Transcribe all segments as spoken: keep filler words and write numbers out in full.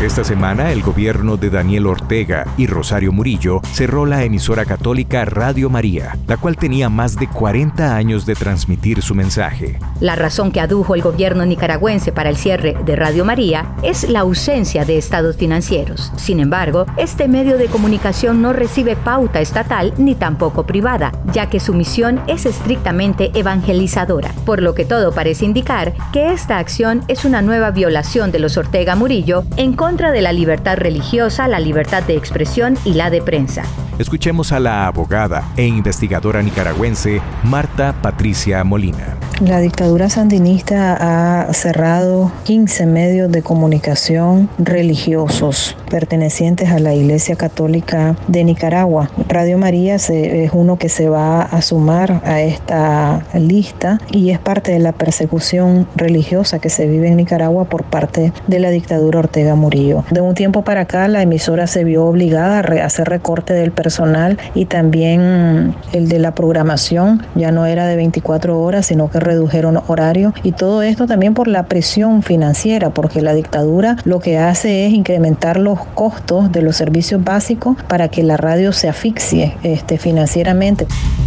Esta semana, el gobierno de Daniel Ortega y Rosario Murillo cerró la emisora católica Radio María, la cual tenía más de cuarenta años de transmitir su mensaje. La razón que adujo el gobierno nicaragüense para el cierre de Radio María es la ausencia de estados financieros. Sin embargo, este medio de comunicación no recibe pauta estatal ni tampoco privada, ya que su misión es estrictamente evangelizadora, por lo que todo parece indicar que esta acción es una nueva violación de los Ortega Murillo en contra de la libertad religiosa, la libertad de expresión y la de prensa. Escuchemos a la abogada e investigadora nicaragüense Marta Patricia Molina. La dictadura sandinista ha cerrado quince medios de comunicación religiosos pertenecientes a la Iglesia Católica de Nicaragua. Radio María se, es uno que se va a sumar a esta lista y es parte de la persecución religiosa que se vive en Nicaragua por parte de la dictadura Ortega Murillo. De un tiempo para acá, la emisora se vio obligada a re- hacer recorte del personal y también el de la programación. Ya no era de veinticuatro horas, sino que redujeron horario, y todo esto también por la presión financiera, porque la dictadura lo que hace es incrementar los costos de los servicios básicos para que la radio se asfixie este, financieramente.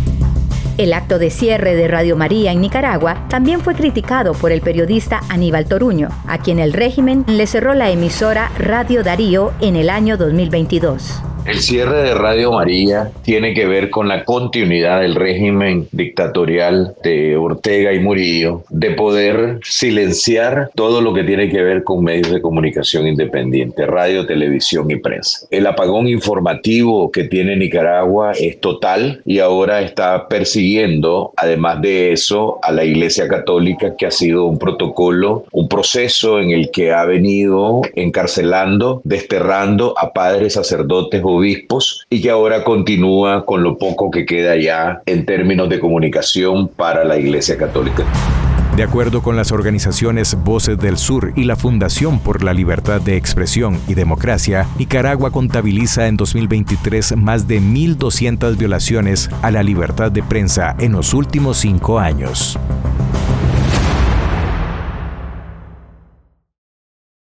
El acto de cierre de Radio María en Nicaragua también fue criticado por el periodista Aníbal Toruño, a quien el régimen le cerró la emisora Radio Darío en el año dos mil veintidós. El cierre de Radio María tiene que ver con la continuidad del régimen dictatorial de Ortega y Murillo de poder silenciar todo lo que tiene que ver con medios de comunicación independientes, radio, televisión y prensa. El apagón informativo que tiene Nicaragua es total y ahora está persiguiendo, además de eso, a la Iglesia Católica, que ha sido un protocolo, un proceso en el que ha venido encarcelando, desterrando a padres, sacerdotes, obispos, y que ahora continúa con lo poco que queda ya en términos de comunicación para la Iglesia Católica. De acuerdo con las organizaciones Voces del Sur y la Fundación por la Libertad de Expresión y Democracia, Nicaragua contabiliza en dos mil veintitrés más de mil doscientas violaciones a la libertad de prensa en los últimos cinco años.